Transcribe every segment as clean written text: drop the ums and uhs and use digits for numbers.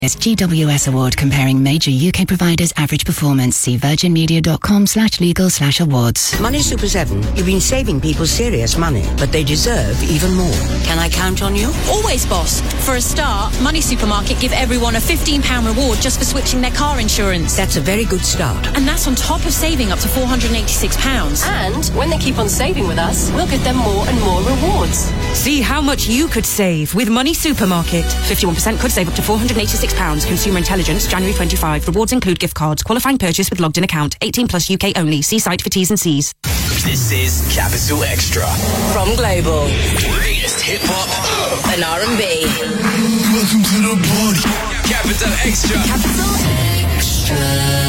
GWS Award comparing major UK providers' average performance. See virginmedia.com/legal/awards. Money Super 7, you've been saving people serious money, but they deserve even more. Can I count on you? Always, boss. For a start, Money Supermarket give everyone a £15 reward just for switching their car insurance. That's a very good start. And that's on top of saving up to £486. And when they keep on saving with us, we'll give them more and more rewards. See how much you could save with Money Supermarket. 51% could save up to £486. Consumer Intelligence, January 25. Rewards include gift cards. Qualifying purchase with logged in account. 18 plus UK only. See site for T's and C's. This is Capital Extra. From Global. Latest hip-hop and R&B. Welcome to the party. Capital Extra. Capital Extra.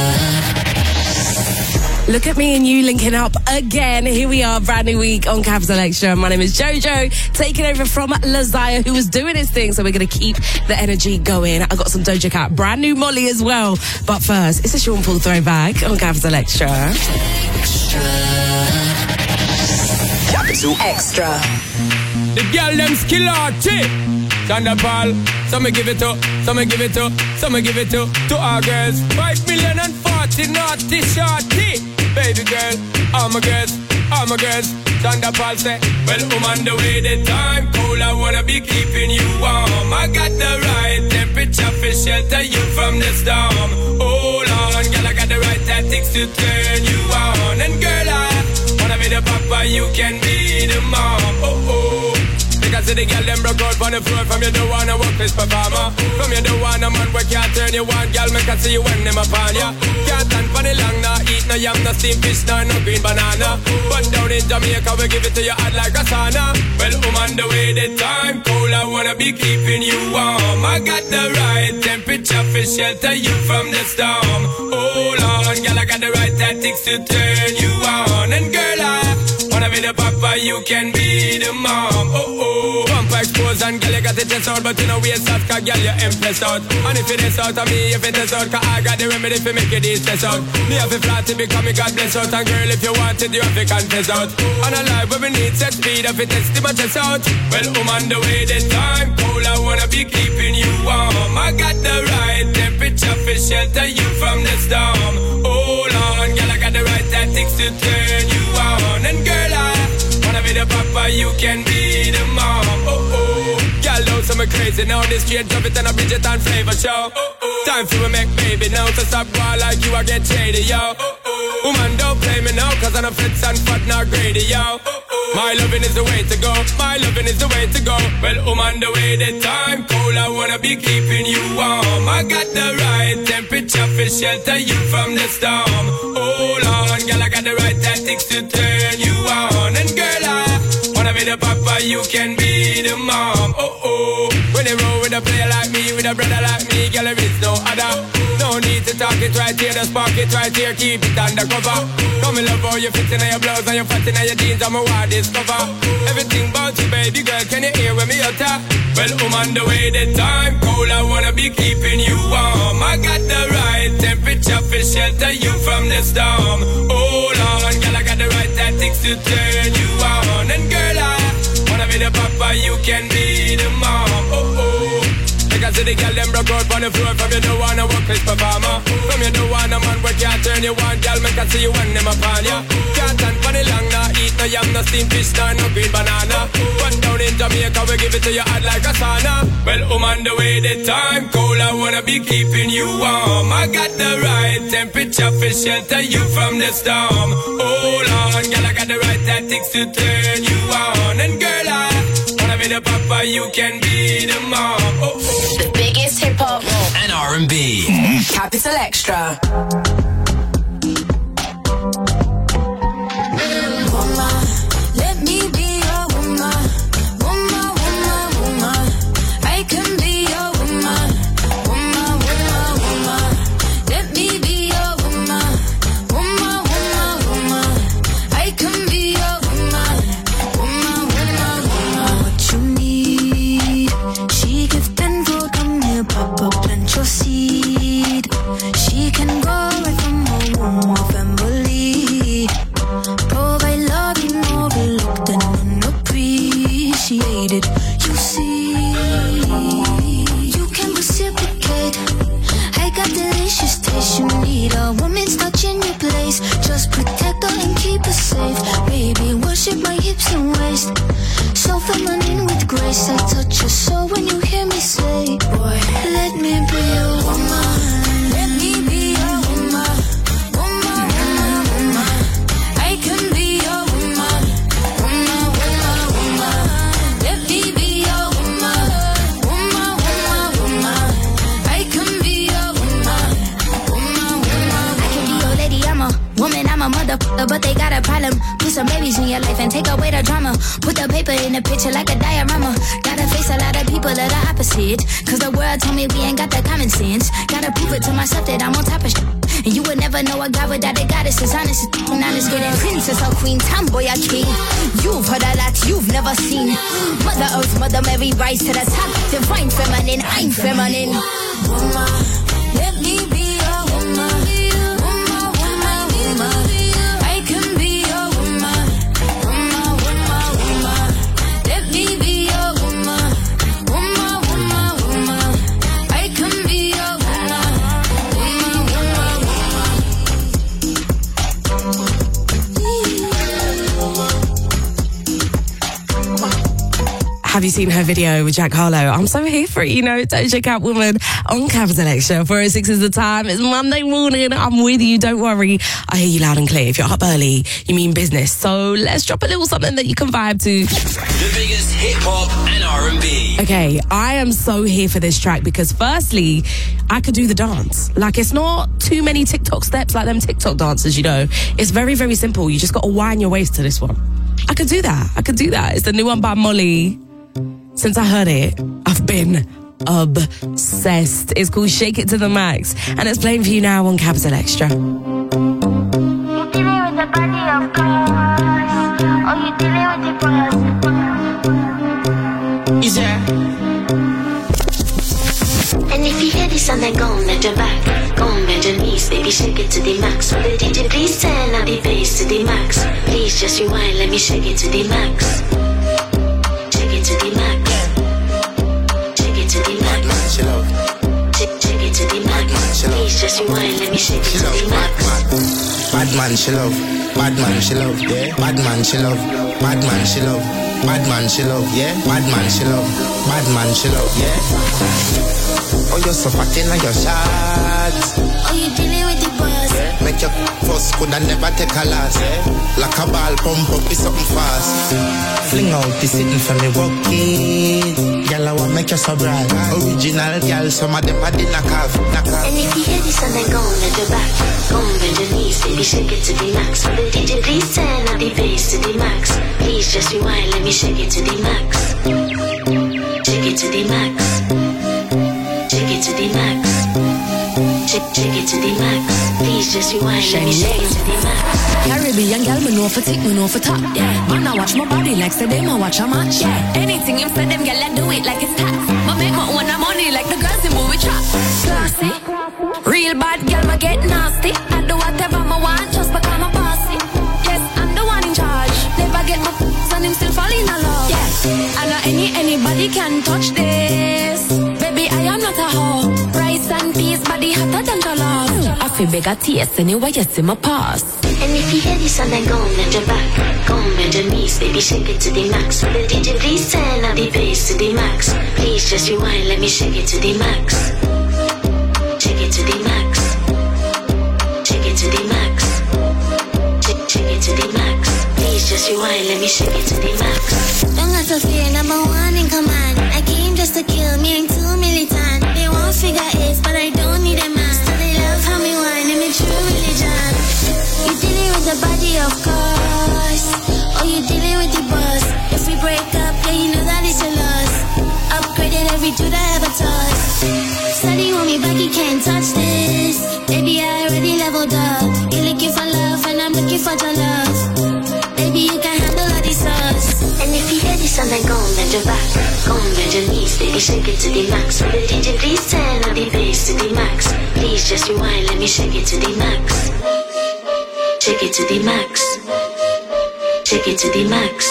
Look at me and you linking up again. Here we are, brand new week on Capital Extra. My name is Jojo, taking over from Lazaya, who was doing his thing, so we're going to keep the energy going. I got some Doja Cat, brand new Molly as well. But first, it's a Sean Paul throwback on Capital Extra. Capital Extra. The girl them skill arty. Thunderball, some give it to, some give it to, some give it to our girls. 5,040,000 naughty shorty. Baby girl, all my girls, all my girls. Thunderball say, well, I'm on the way, the time cold, I wanna be keeping you warm. I got the right temperature for shelter you from the storm. Hold on, girl, I got the right tactics to turn you on. And girl, I wanna be the papa, you can be the mom. Oh, oh. Because the girl them broke out on the floor. From you don't wanna work this performer. From you don't wanna man where can't turn you on. Girl, make I see you when them upon ya. Can't stand for the long, nah eat no yam, no steamed fish, no green banana. But down in Jamaica we give it to you hot like a sauna. Well, I'm on the way, the time cold, I wanna be keeping you warm. I got the right temperature for shelter you from the storm. Hold on, girl, I got the right tactics to turn you on. And girl, I wanna be the papa, you can be the mom. Oh, oh. Bumper expose and girl, you got the test out. But you know we ain't soft, cause girl, you impressed out. And if it is out of me, if it is out, cause I got the remedy for make it easy test out. Me have a flat to become a God bless out. And girl, if you want it, you have to confess out. And a life where we need set speed, if it test my chest out. Well, I'm on the way, the time cold, I wanna be keeping you warm. I got the right temperature for shelter you from the storm. Hold on, girl, I got the right tactics to turn you on. And girl, I wanna be the papa, you can be the mom. Oh, oh. Girl, don't some crazy now. This straight drop it and a Bridget and flavor show. Oh, oh. Time for a make baby now. To stop ball like you, I get shady, yo. Oh, oh. Woman, don't play me now, cause I'm a fritz and fat, not greedy, yo. Oh, oh. My loving is the way to go. My loving is the way to go. Well, I'm on the way, the time cold, I wanna be keeping you warm. I got the right temperature for shelter you from the storm. Hold on, girl, I got the right tactics to turn you on. And girl, I wanna be the papa, you can be the mom. Oh, oh. When they roll with a player like me, with a brother like me, girl, there is no other. No need to talk it right here, just park it right here, keep it undercover. Come and love how you fit in your blouse and you fat in your jeans, I'm a wild discover. Everything about you, baby girl, can you hear when me utter? Well, I'm on the way, the time cold, I wanna be keeping you warm. I got the right temperature for shelter you from the storm. Hold on, girl, I got the right tactics to turn you on. And girl, I wanna be the papa, you can be the mom. Oh, oh. Because the girl them broke out on the floor. From you don't wanna work this performer. From you don't wanna man where can't turn you on. Girl, make I see you when them upon ya. Can't stand for the long, nah eat no yam, no steamed fish, no green banana. But down in Jamaica we give it to you hot like a sauna. Well, I'm on the way, the time cold, I wanna be keeping you warm. I got the right temperature for shelter you from the storm. Hold on, girl, I got the right tactics to turn you on. And girl, I wanna be the papa, you can be the mom. Oh, oh. The biggest hip-hop and R&B. Capital Extra. Woman, let me be your woman. Woman, woman, woman. I can be your woman. Woman, woman, woman. Let me be your woman. Woman, woman, woman. I can be your woman. Woman, woman, woman. What you need, she give tenfold. Come here, papa, plant your seed. She can grow right from her womb of family. Provide love in overlooked and unappreciated. You see, you can reciprocate. space you need. A woman's touch in your place. Just protect her and keep her safe. Baby, worship my hips and waist. So feminine with grace. I touch your soul when you hear me say, boy, let me be your woman. Let me be your woman. Woman, woman, woman. I can be your woman. Woman, woman, woman. Let me be your woman. Woman, woman, woman. I can be your woman. Woman, woman. I can be your lady. I'm a woman. I'm a motherfucker, but they got a problem. Put some babies in your life and take away the drama. Put the paper in the picture like a diorama. Gotta face a lot of people that are opposite. Cause the world told me we ain't got the common sense. Gotta prove it to myself that I'm on top of shit. And you would never know a God without a goddess. Is honest, and honest, getting princess or queen, tomboy or king. You've heard a lot you've never seen. Mother Earth, Mother Mary, rise to the top. Divine feminine, I'm feminine. Woman, let me be a woman. Woman, woman, woman. I can be your woman. Woman, woman, woman. Let me be your woman. Woman, woman, woman. I can be your woman. Woman, woman, Have you seen her video with Jack Harlow? I'm so here for it, you know. Doja Cat Woman on Capital Extra. 4:06 is the time. It's Monday morning. I'm with you. Don't worry. I hear you loud and clear. If you're up early, you mean business. So let's drop a little something that you can vibe to. The biggest hip hop and R&B. Okay, I am so here for this track because firstly, I could do the dance. Like, it's not too many TikTok steps like them TikTok dancers, you know. It's very, very simple. You just got to wind your waist to this one. I could do that. It's the new one by Molly. Since I heard it, I've been obsessed. It's called Shake It to the Max, and it's playing for you now on Capital Extra. You're dealing with the body of God. Oh, you're dealing with the boys. Is there? And if you hear this song, then go on, bend your back. Go on, bend your knees, baby, shake it to the max. So the DJ, please turn up the bass to the max. Please just rewind, let me shake it to the max. Shake it to the max. Shake it to the max. Shake it to the max. Please just rewind, let me shake it to the max. Bad man, she love. Bad man, she love. Yeah. Bad man, she love. Bad man, she love. Bad man, she love. Yeah. Bad man, she love. Bad man, she love. Yeah. Oh, you're so fucking like your shots. Oh, you're dealing with the boys. Yeah. Make your first could and never take a last. Yeah. Like a ball pump up with something fast. Fling out the sitting for me walk it. Girl, I want make you so bright. Original girl, some of them are the knock off. And if you hear this song, then go on, bend your back. Go on, bend your knees, baby, shake it to the max. So the DJ, please turn up the bass to the max. Please just rewind, let me shake it to the max. Shake it to the max. Shake it to the max. Shake it to the max. Please just rewind, let me shake it to the max. Caribbean girl, me know for tick, me know for top. Yeah, man, I watch my body like say them, I watch a match. Yeah, anything him say them, girl, I do it like it's tax. I make my own money like the girls in movie trap. Classy, real bad girl, I get nasty. I do whatever I want just because I'm bossy. Yes, I'm the one in charge. Never get my and him still falling in love. Yeah, I know anybody can touch this. Baby, I am not a hoe. Rice and peas, body hotter than the love. I feel big at taste anyway, you see my past. And if you hear this song, then go on, bend your back. Go on, bend your knees, baby, shake it to the max. So the DJ, please turn up the bass to the max. Please just rewind, let me shake it to the max. Shake it to the max. Shake it to the max. Shake it to the max. Please just rewind, let me shake it to the max. Don't have to fear, number one in command. I came just to kill me, ain't too militant. They won't figure it, but I don't need a man. Still they love how me whine, and me true religion. You dealing with the body, of course. Oh, you dealing with the boss. If we break up, yeah, you know that it's a loss. Upgraded every dude I ever touched. Study on me back, you can't touch this. Baby, I already leveled up. You're looking for love, and I'm looking for your love. Baby, you can handle all these sauce. And if you hear this song, then go on, bend your back. Go on, bend your knees, baby, shake it to the max. So the DJ, please turn up the bass to the max. Please just rewind, let me shake it to the max. Shake it to the max. Shake it to the max.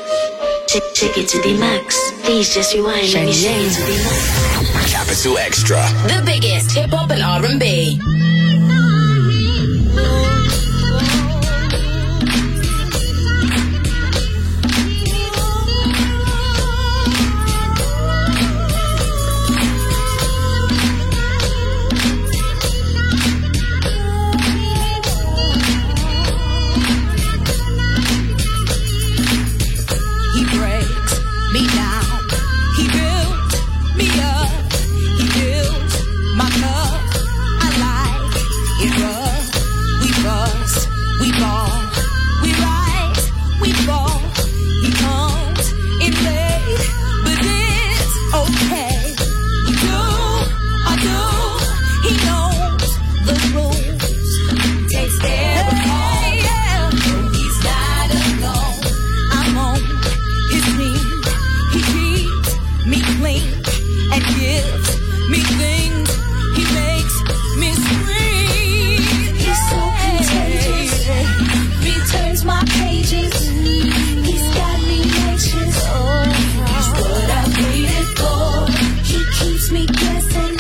Shake it to the max. Please just rewind, let me shake it to the max. Capital Extra. The biggest hip hop and R&B. He knows the rules. Takes care of all. He's not alone. I'm on his team. He keeps me clean and gives me things. He makes me scream. He's so contagious. He turns my pages. He's got me anxious. He's what I waited for. He keeps me guessing.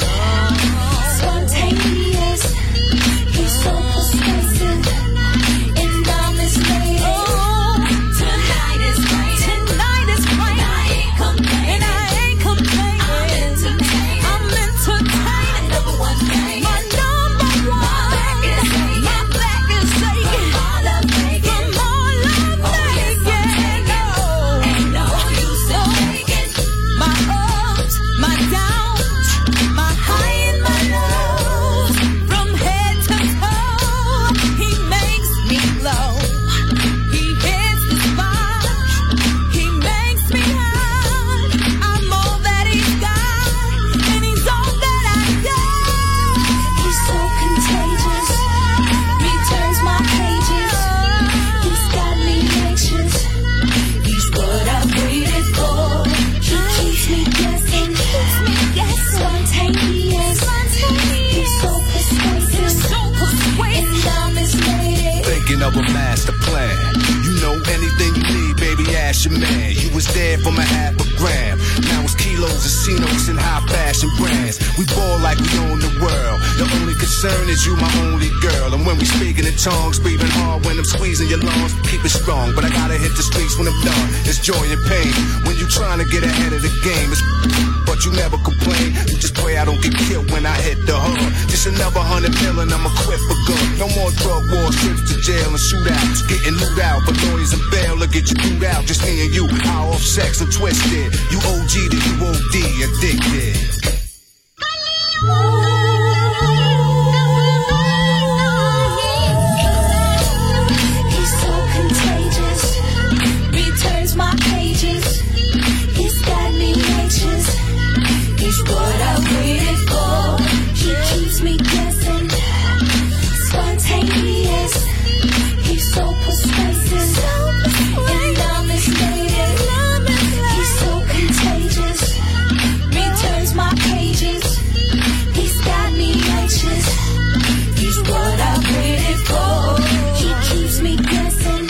Spontaneous. He's so persuasive. And I'm his lady. Tonight is right. Tonight is right. I ain't complaining. I ain't complaining. I'm entertaining. I'm entertaining. My number one thing. My number one. My back is aching. My back is aching. From all I'm making. From all I'm making. Ain't no use in faking. My ups, my downs, my high and my lows. From head to toe, he makes me glow. He hits the spot. He makes me high. I'm all that he's got, and he's all that I got. He's so contagious. He turns my pages. He's got me anxious. He's what I waited for. He keeps me guessing. Spontaneous. He's so persuasive. And I'm his lady. Thinking of a master plan. You know anything you need, baby, ask your man. You was there from $500,000. Now it's kilos, casinos, and high fashion brands. We ball like we own the world. The only concern is you, my only girl. And when we speaking in tongues, breathing hard when I'm squeezing your lungs, keep it strong. But I gotta hit the streets when I'm done. It's joy and pain. When you trying to get ahead of the game, it's but you never complain. You just pray I don't get killed when I hit the hood. Just another 100 million, I'ma quit for good. No more drug wars, trips to jail and shootouts. Getting loot out, but lawyers and bail will get you through out. Just me and you, high off sex and twisted. You OG to you OD, addicted. He's so contagious. He turns my pages. He's got me anxious. He's what I waited for. He keeps me guessing. Spontaneous. He's so persuasive. And I'm his lady. He's so contagious. He turns my pages. He's got me anxious. He's what I waited for. He keeps me guessing.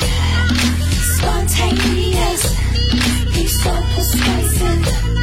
Spontaneous. He's so persuasive.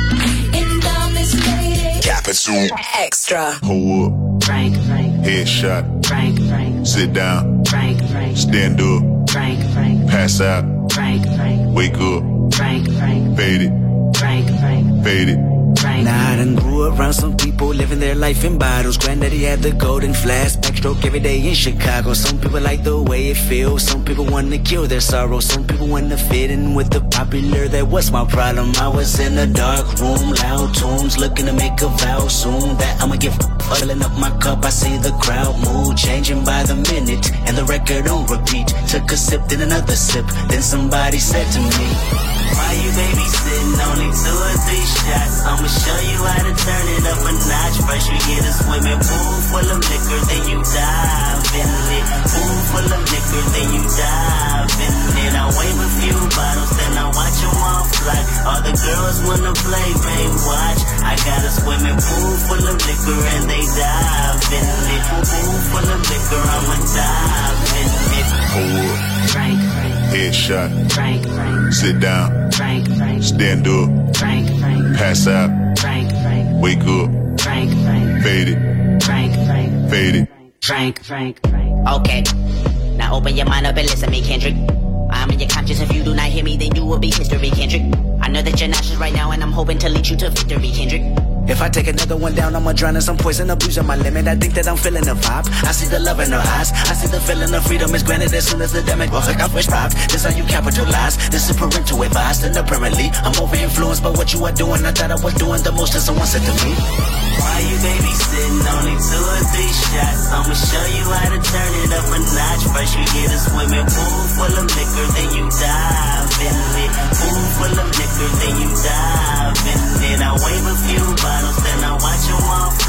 And I'm his lady. Capital Extra. Hold up. Frank. Headshot. Frank. Sit down. Frank. Stand up. Frank. Pass out. Frank. Wake up. Frank. Fade it. Frank. Fade it. Nah, I done grew around some people living their life in bottles. Granddaddy had the golden flask, backstroke every day in Chicago. Some people like the way it feels. Some people want to kill their sorrow. Some people want to fit in with the popular. That was my problem. I was in a dark room, loud tunes, looking to make a vow soon that I'ma give. Filling up my cup, I see the crowd mood changing by the minute, and the record on repeat. Took a sip, then another sip. Then somebody said to me, why you babysitting? Only 2 or 3 shots. I'ma show you how to turn it up a notch. First you get a swimming pool full of liquor, then you dive in it. Pool full of liquor, then you dive in it. I wave a few bottles, then I watch them all fly. All the girls wanna play, babe, watch. I got a swimming pool full of liquor and they dive in it. Pool full of liquor, I'ma dive in it. Hold up. Frank. Headshot. Frank. Sit down. Frank. Stand up. Frank. Pass out. Frank. Wake up. Frank. Fade it. Frank. Fade it. Frank. Okay, now open your mind up and listen to me, Kendrick. I'm in your conscience. If you do not hear me, then you will be history, Kendrick. I know that you're nauseous right now, and I'm hoping to lead you to victory, Kendrick. If I take another one down, I'ma drown in some poison, abusing my limit. I think that I'm feeling the vibe. I see the love in her eyes. I see the feeling of freedom is granted as soon as the demic walks like I wish vibes. This how you capitalize. This is parental advice. And apparently, I'm over influenced by what you are doing. I thought I was doing the most, and someone said to me, why you babysitting? Only 2 or 3 shots. I'ma show you how to turn it up a notch. First you get a swimming pool full of liquor, then you dive in it. Pool full of liquor, then you dive in it. I wave a few bottles, then I watch them all fly.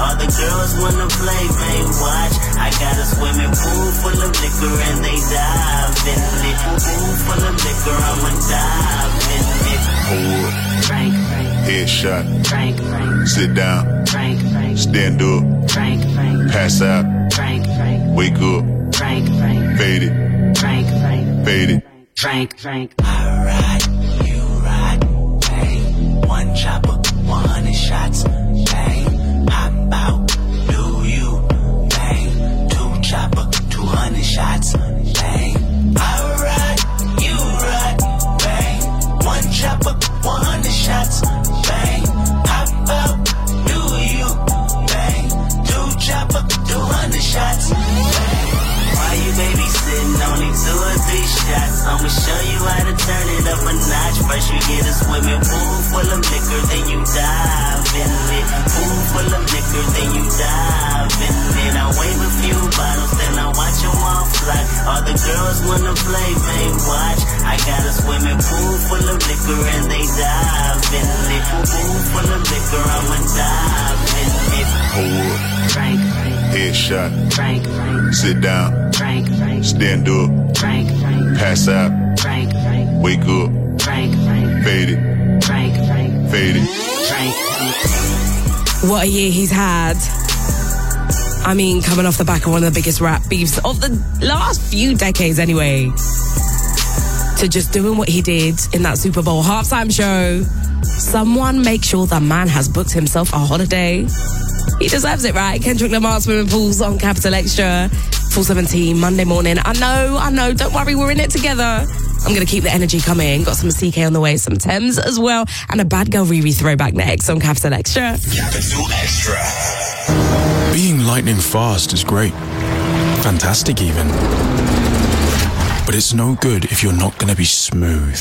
All the girls wanna play, man, watch. I got a swimming pool full of liquor and they dive in it. Pool full of liquor, I'ma dive in it. Hold up. Drink, headshot. Drink, sit down. Drink, stand up. Drink, pass out. Drink, wake up. Drink, fade it. Drink, fade it. Drink. I ride, you ride, bang. One chopper, 100 shots, bang. Hop out, do you, bang. Two chopper, 200 shots, bang. I ride, you ride, bang. One chopper, 100 shots, bang. Hop out, do you, bang. Two chopper, 200 shots, bang. Why you babysitting? Only 2 or 3 shots. I'ma show you how to turn it up a notch. First you get a swimming pool full of liquor, then you dive in it. Pool full of liquor, then you dive in it. I wave a few bottles, then I watch them all fly. All the girls wanna play, man, watch. I got a swimming pool full of liquor and they dive in it. Pool full of liquor, I'ma dive in it. Hold up. Drink, headshot. Drink, sit down. Drink, stand up. Drink, pass out. Drink, wake up. Drink, fade it. Drink, fade it. Drink. What a year he's had. I mean, coming off the back of one of the biggest rap beefs of the last few decades anyway, to just doing what he did in that Super Bowl halftime show. Someone make sure the man has booked himself a holiday. He deserves it, right? Kendrick Lamar, Swimming Pools on Capital Extra, 4:17, Monday morning. I know, don't worry, we're in it together. I'm going to keep the energy coming. Got some CK on the way, some Thames as well, and a Bad Girl Riri throwback next on Capital Extra. Capital Extra. Being lightning fast is great. Fantastic even. But it's no good if you're not going to be smooth.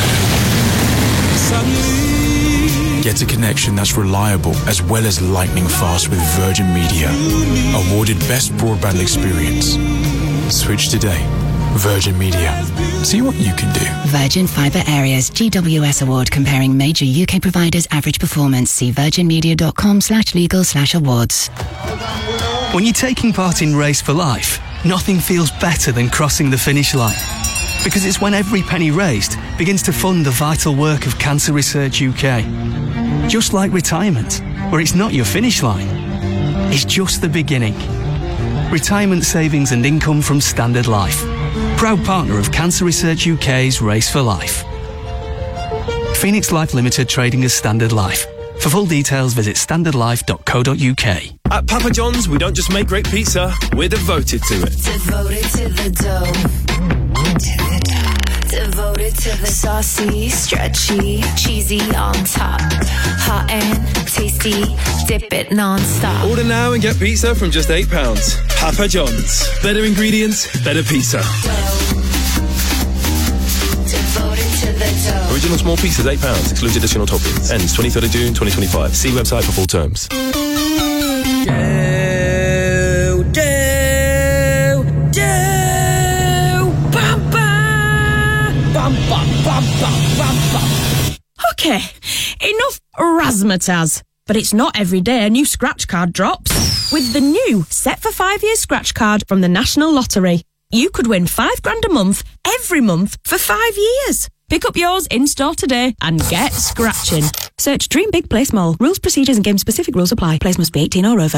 Get a connection that's reliable as well as lightning fast with Virgin Media. Awarded Best Broadband Experience. Switch today. Virgin Media. See what you can do. Virgin Fibre Areas GWS Award comparing major UK providers' average performance. See virginmedia.com/legal/awards. When you're taking part in Race for Life, nothing feels better than crossing the finish line. Because it's when every penny raised begins to fund the vital work of Cancer Research UK. Just like retirement, where it's not your finish line, it's just the beginning. Retirement savings and income from Standard Life. Proud partner of Cancer Research UK's Race for Life. Phoenix Life Limited trading as Standard Life. For full details, visit standardlife.co.uk. At Papa John's, we don't just make great pizza, we're devoted to it. Devoted to the dough. Devoted to the saucy, stretchy, cheesy on top. Hot and tasty, dip it non-stop. Order now and get pizza from just £8. Papa John's. Better ingredients, better pizza. Devoted to the dough. Original small pizzas, £8. Excludes additional toppings. Ends 23rd of June 2025. See website for full terms. Okay, enough razzmatazz. But it's not every day a new scratch card drops. With the new Set for 5 Years scratch card from the National Lottery, you could win £5 a month every month for 5 years. Pick up yours in-store today and get scratching. Search Dream Big, Play Small. Rules, procedures and game-specific rules apply. Players must be 18 or over.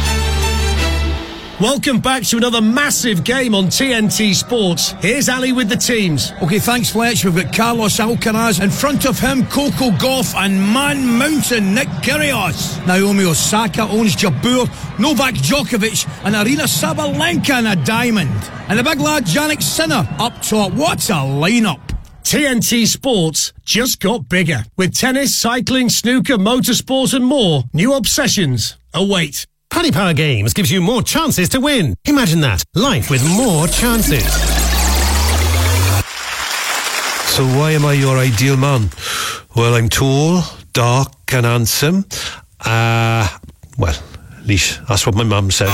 Welcome back to another massive game on TNT Sports. Here's Ali with the teams. OK, thanks, Fletch. We've got Carlos Alcaraz. In front of him, Coco Gauff and Man Mountain, Nick Kyrgios. Naomi Osaka owns Jabeur, Novak Djokovic and Arina Sabalenka in a diamond. And the big lad, Jannik Sinner, up top. What a lineup. TNT Sports just got bigger. With tennis, cycling, snooker, motorsport and more, new obsessions await. Paddy Power Games gives you more chances to win. Imagine that. Life with more chances. So why am I your ideal man? Well, I'm tall, dark and handsome. Well, at least that's what my mum says.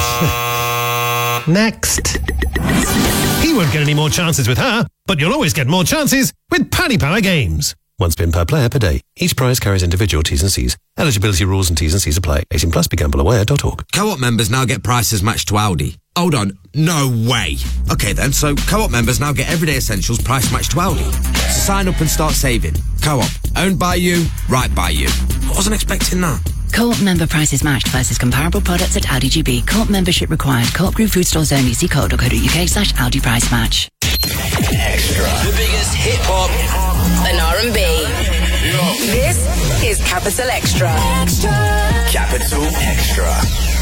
Next. He won't get any more chances with her, but you'll always get more chances with Paddy Power Games. One spin per player per day. Each prize carries individual T's and C's. Eligibility rules and T's and C's apply. 18 plus. BeGambleAware.org. Co-op members now get prices matched to Aldi. Hold on. No way. Okay then, so Co-op members now get everyday essentials price matched to Aldi. So sign up and start saving. Co-op. Owned by you, right by you. I wasn't expecting that. Co-op member prices matched versus comparable products at Aldi GB. Co-op membership required. Co-op group food stores only. See co.uk/Aldi price match. Extra. The biggest hip-hop and R&B. This is Capital Extra. Capital Extra.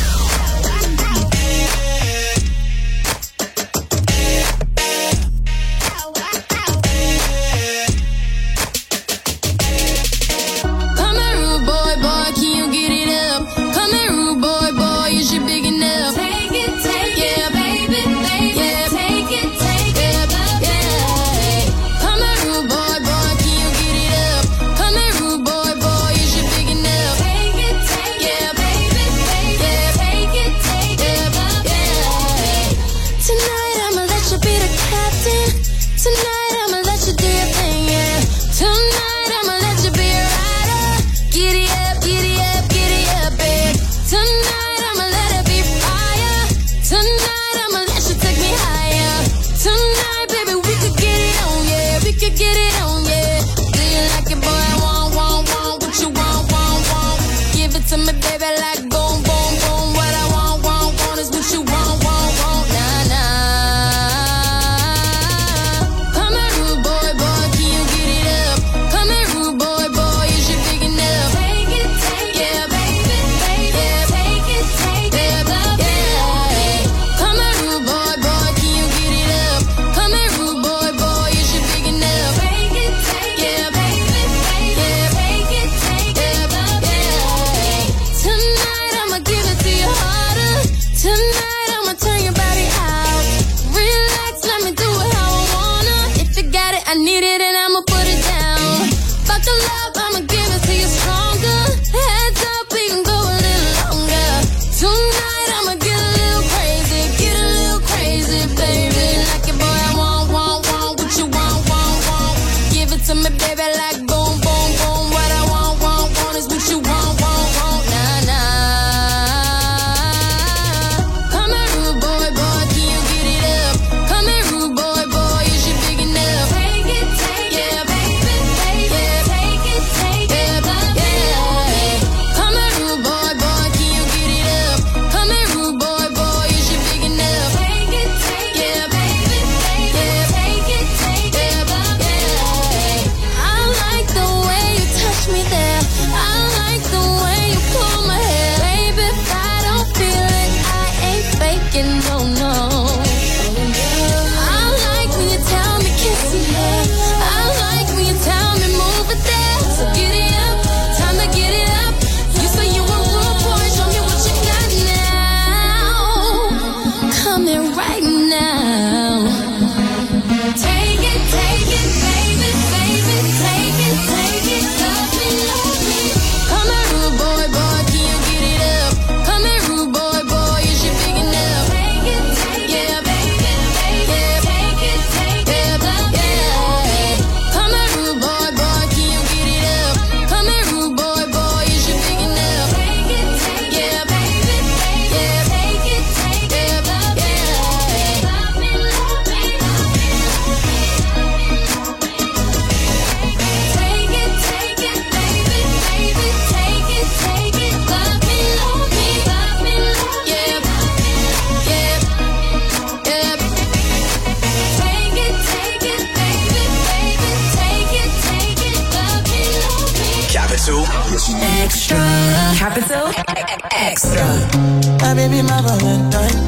Extra. Capital Extra. My baby, my Valentine.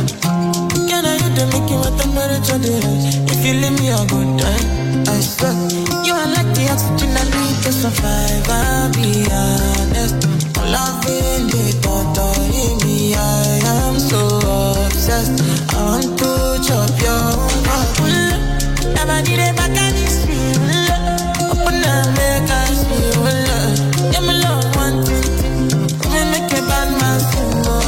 Can I hit the Mickey with the temperature? If you leave me a good time, I swear. You are like the oxygen I need to survive. I'll be honest. Loving the thought of me, I am so obsessed. I want to chop your heart. Never did it back and it's real. Open up, make us feel. Yeah, my love, one thing. We make a bad man symbol.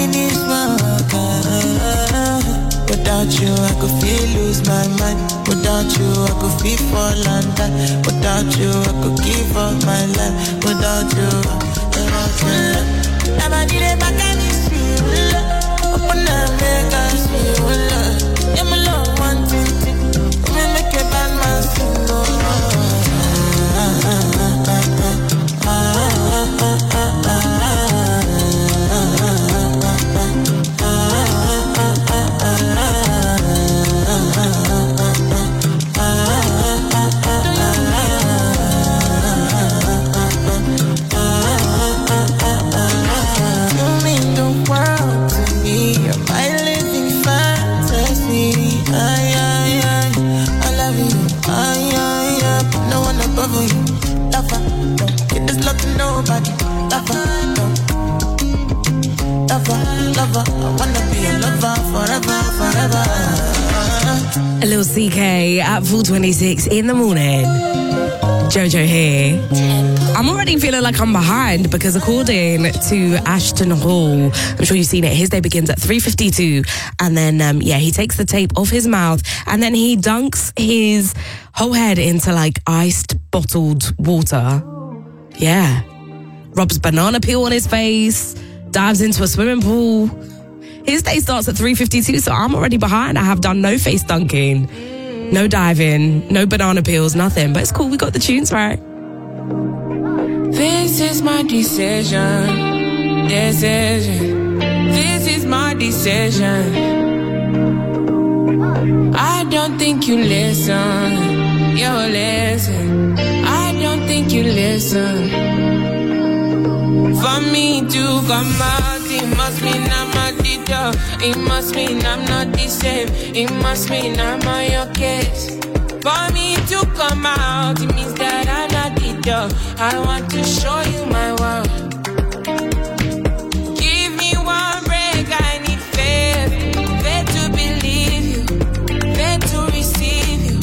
in this world. Without you, I could feel lose my mind. Without you, I could feel fall and die. Without you, I could give up my life. Without you, never did it back and it's you. Open up, make us feel. Yeah, my love, one thing. Make a bad man sing. Nobody, lover, I wanna be a lover forever. A little CK at 4:26 in the morning. Jojo here. I'm already feeling like I'm behind because according to Ashton Hall, I'm sure you've seen it, his day begins at 3:52 and then, he takes the tape off his mouth and then he dunks his whole head into like iced bottled water. Yeah. Rubs banana peel on his face, dives into a swimming pool. His day starts at 3:52, so I'm already behind. I have done no face dunking, no diving, no banana peels, nothing. But it's cool, we got the tunes right. This is my decision. This is my decision. I don't think you listen. You listen. I don't think you listen. For me to come out, it must mean I'm not the dog. It must mean I'm not the same. It must mean I'm on your case. For me to come out, it means that I'm not the dog. I want to show you my world. Give me one break, I need faith. Faith to believe you, faith to receive you.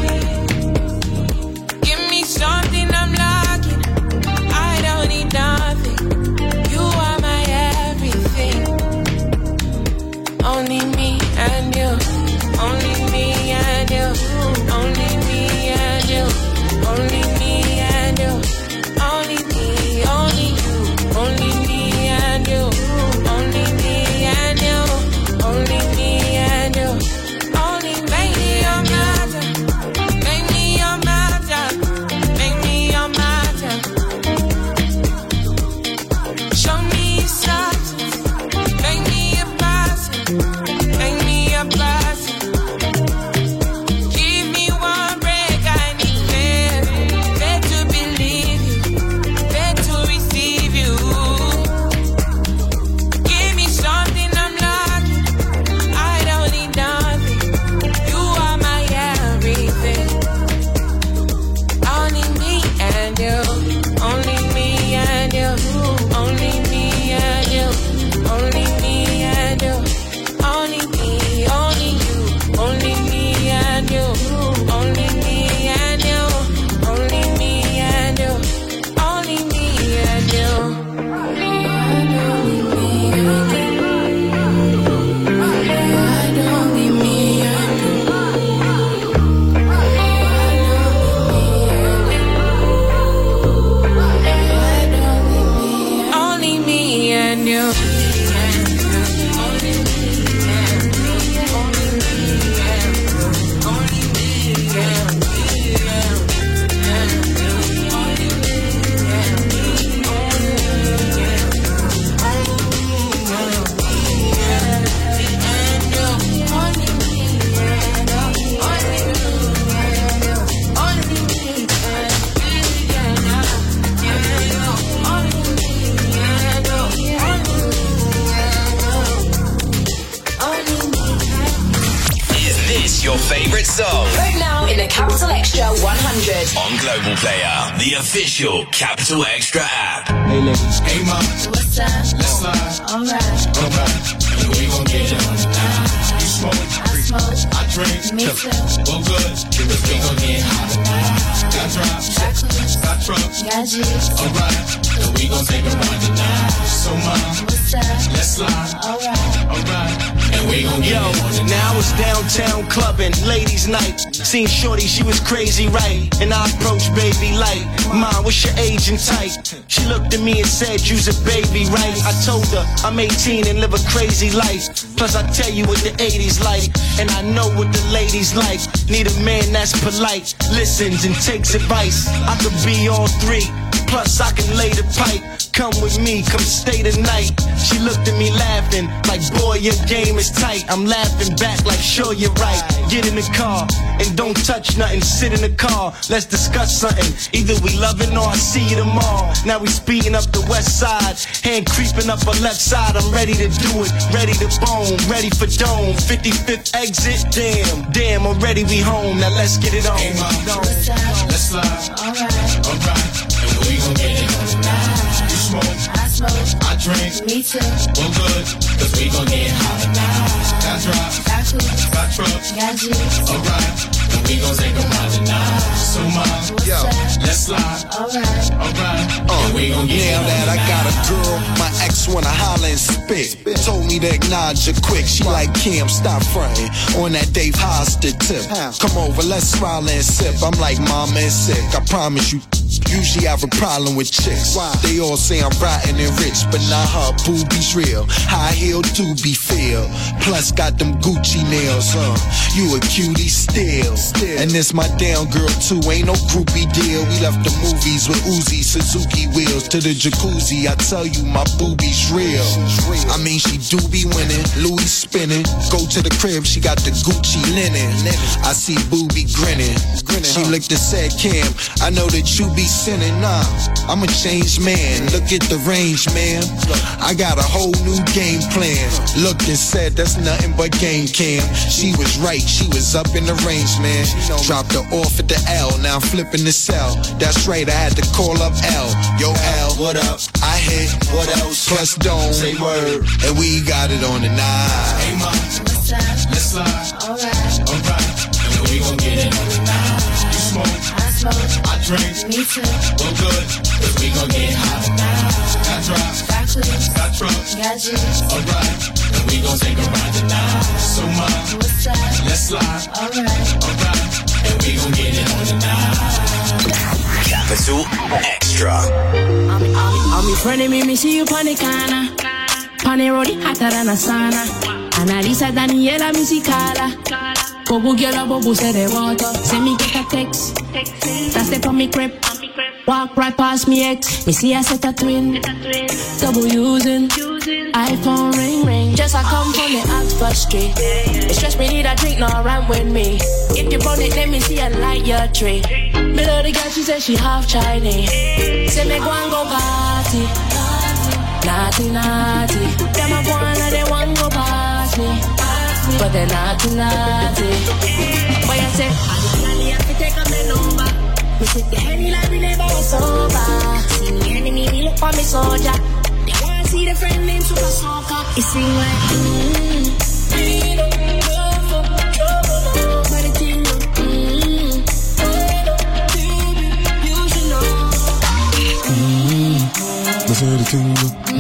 Give me something I'm lacking. I don't need nothing. Only me and you, only me and you, only me and you, only me and you, only me, only you, only me and you, only me and you, only me and you, only make me your matter, make me your matter, make me your matter. Show me something, make me a person. Make me a blessing. Give me one break, I need faith. Faith to believe you, faith to receive you. Give me something I'm lacking. I don't need nothing. You are my everything. Only me and you, only me and you, only me and you, only me and you. Only me, only you, only me and you, only me and you, only me and you, only me and you. Only me and you. Your favourite song. Right now in the Capital Extra 100. On Global Player, the official Capital Extra app. Hey ladies, hey mom, What's up? let's slide. Alright. And we gon' get it on tonight. You smoke, I drink, Me too. well good, because we gon' get hot tonight. Got drops, got trucks, Got G's. alright, and we gon' take a ride tonight. So mom, Let's slide. Alright. And we gon' get it on tonight. Now I was downtown clubbing, ladies' night. Seen Shorty, she was crazy, right? And I approached baby like, Mom, what's your age and type? She looked at me and said, you's a baby, right? I told her I'm 18 and live a crazy life. Plus I tell you what the 80s like, and I know what the ladies like. Need a man that's polite, listens and takes advice. I could be all three, plus I can lay the pipe. Come with me, come stay the night. She looked at me laughing, like boy your game is tight. I'm laughing back like sure you're right. Get in the car, and don't touch nothing. Sit in the car, let's discuss something. Either we loving or I see you tomorrow. Now we speeding up the west side, hand creeping up her left side. I'm ready to do it, ready to bone, ready for dome. 55th exit, damn, already we home. Now let's get it on. Hey, Mom, let's slide. Alright. And we gon' get it on tonight. You smoke, I drink, me too. Well good, cause we gon' get hot tonight. Got drops, got trucks, got juice. Alright, and we gon' take a ride tonight. So Mom, let's slide. Alright, and we gon' get now it on that I tonight. got a girl, my ex wanna holler and spit. Told me to acknowledge her quick. She like, Kim, stop frontin' on that Dave Hosted tip. Come over, let's smile and sip. I'm like, Mama is sick. I promise you. Usually have a problem with chicks. They all say I'm rotten and rich, but not her boobies real. High heel do be feel. Plus got them Gucci nails, You a cutie still. And this my down girl too. Ain't no groupie deal. We left the movies with Uzi, Suzuki wheels to the jacuzzi. I tell you my boobies real. I mean she do be winning, Louis spinning. Go to the crib, she got the Gucci linen. I see boobie grinning. She looked and said, Cam, I know that you be sinning, nah, I'm a changed man. Look at the range, man. I got a whole new game plan. Looked and said, that's nothing but game cam. She was right, she was up in the range, man. Dropped her off at the L, now I'm flipping the cell. That's right, I had to call up L. Yo, L, what up? I hit, what else? Plus Dome, say word, and we got it on tonight. Hey Mom, let's slide. Alright, and we gon' get it on tonight. You smoke, I drink, me too. Well good, cause we gon' get hot tonight. Got drops, got trucks, got juice. Alright, and we gon' take a ride tonight. So Mom, let's slide. Alright, and we gon' get it on tonight. Capital Extra. I'm in front of me see you on the corner. On the road, hotter than a sauna. Analisa Daniela Musicala. Bobo girl, bobo say the water. Send me get a text. That's the from me crib. Walk right past me ex. Me see I set a twin. Double using. iPhone ring. Just I come from the Oxford Street. It stress me need a drink, no run with me. If you want it, let me see a light your tree. Me love the girl, she said she half Chinese. Say me go and go party. Naughty. Them a go and they want go past me. But they're naughty. Boy, I say, I have to take a me number. Me sit the henny like we never was sober. See me enemy, me look for me soldier. They want to see the friend named Super Soccer. It sing like, we don't go for trouble, nobody think no. Baby, you should know. That's all the thing,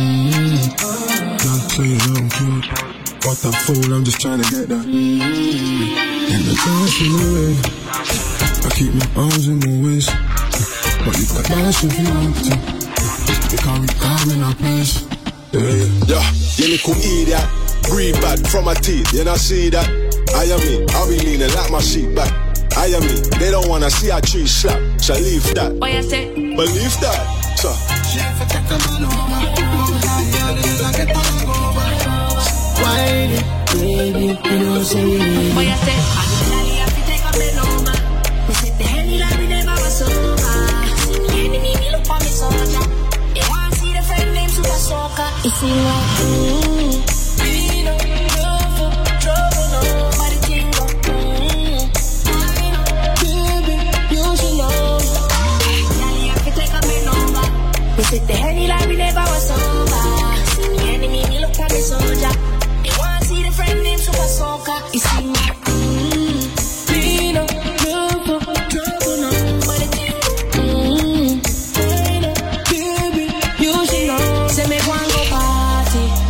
not playing around cute. What a fool, I'm just trying to get that. And the dancing away, I keep my arms in my waist. But you can dance if you want to, because we come in our place. Yeah, you little idiot. Breathe bad from my teeth, you not see that? I am me, I'll be leaning like my sheet back. I am me, they don't wanna see a tree slap. So leave that. What you say? Believe that, so. Why, baby, you know say me. What you say? I have to take a me number. Me sit the henny like we never was sober. See me enemy, me look for me soldier. They want to see the friend named Super Soccer. It seem like, we don't go for trouble, nobody think of, baby, you should know. I have to take a me number. Me sit the henny like we never was sober. See me enemy, me look for me soldier. They want to see the friend named Super Soccer. It seem like, we don't go for trouble, nobody think of, baby, you should know. Say me go and go party.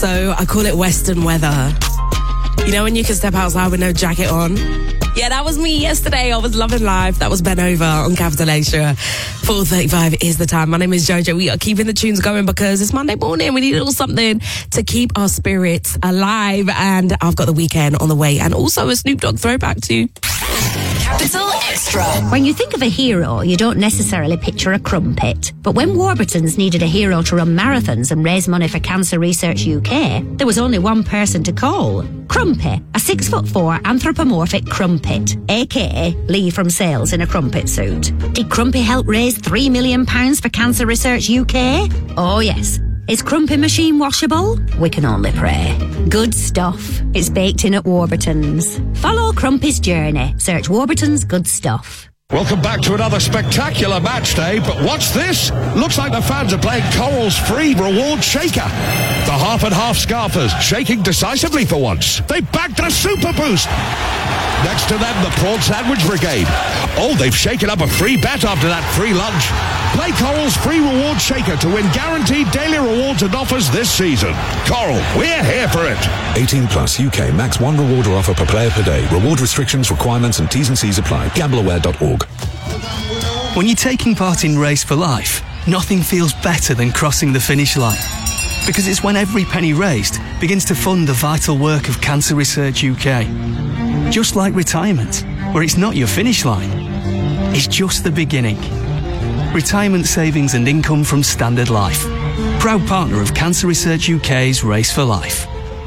So I call it Western weather. You know when you can step outside with no jacket on? Yeah, that was me yesterday. I was loving life. That was Ben Over on Capital Extra. 4:35 is the time. My name is Jojo. We are keeping the tunes going because it's Monday morning. We need a little something to keep our spirits alive. And I've got the weekend on the way. And also a Snoop Dogg throwback too. Capital Extra. When you think of a hero, you don't necessarily picture a crumpet. But when Warburton's needed a hero to run marathons and raise money for Cancer Research UK, there was only one person to call. Crumpy, a 6'4" anthropomorphic crumpet, aka Lee from Sales in a crumpet suit. Did Crumpy help raise £3 million for Cancer Research UK? Oh yes. Is Crumpy machine washable? We can only pray. Good stuff. It's baked in at Warburton's. Follow Crumpy's journey. Search Warburton's Good Stuff. Welcome back to another spectacular match day, but what's this? Looks like the fans are playing Coral's free reward shaker. The half and half scarfers shaking decisively for once. They bagged a super boost. Next to them, the Prawn Sandwich Brigade. Oh, they've shaken up a free bet after that free lunch. Play Coral's free reward shaker to win guaranteed daily rewards and offers this season. Coral, we're here for it. 18 plus UK max one rewarder offer per player per day. Reward restrictions, requirements and T's and C's apply. Gambleaware.org. When you're taking part in Race for Life, nothing feels better than crossing the finish line. Because it's when every penny raised begins to fund the vital work of Cancer Research UK. Just like retirement, where it's not your finish line, it's just the beginning. Retirement savings and income from Standard Life. Proud partner of Cancer Research UK's Race for Life.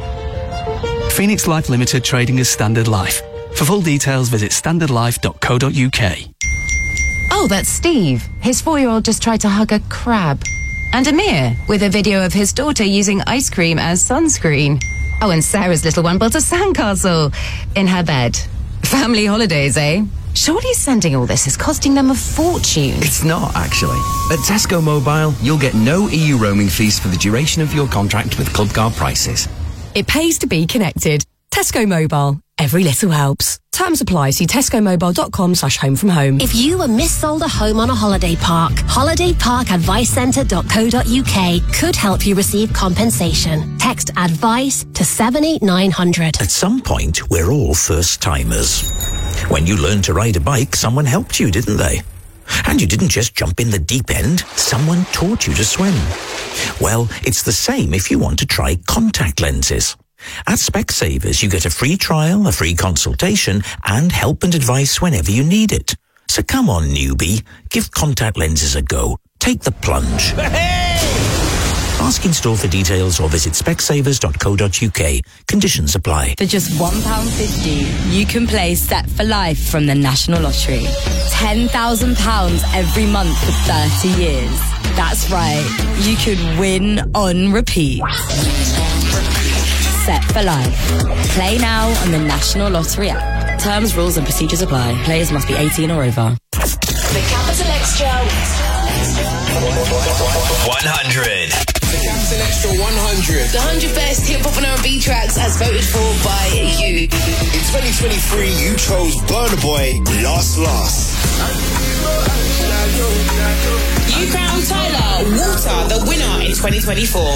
Phoenix Life Limited trading as Standard Life. For full details, visit standardlife.co.uk. Oh, that's Steve. His 4-year-old just tried to hug a crab. And Amir, with a video of his daughter using ice cream as sunscreen. Oh, and Sarah's little one built a sandcastle in her bed. Family holidays, eh? Surely sending all this is costing them a fortune. It's not, actually. At Tesco Mobile, you'll get no EU roaming fees for the duration of your contract with Clubcard Prices. It pays to be connected. Tesco Mobile. Every little helps. Terms apply. See tescomobile.com/home from home. If you were missold a home on a holiday park, holidayparkadvicecentre.co.uk could help you receive compensation. Text ADVICE to 78900. At some point, we're all first-timers. When you learned to ride a bike, someone helped you, didn't they? And you didn't just jump in the deep end, someone taught you to swim. Well, it's the same if you want to try contact lenses. At Specsavers, you get a free trial, a free consultation, and help and advice whenever you need it. So come on, newbie, give contact lenses a go. Take the plunge. Ask in store for details or visit specsavers.co.uk. Conditions apply. For just £1.50, you can play Set for Life from the National Lottery. £10,000 every month for 30 years. That's right, you could win on repeat. Set for Life. Play now on the National Lottery app. Terms, rules and procedures apply. Players must be 18 or over. The Capital Extra 100. The Capital Extra 100. The 100 best hip hop and R&B tracks as voted for by you. In 2023, you chose Burna Boy, Lost. You crowned Tyler Water the winner in 2024.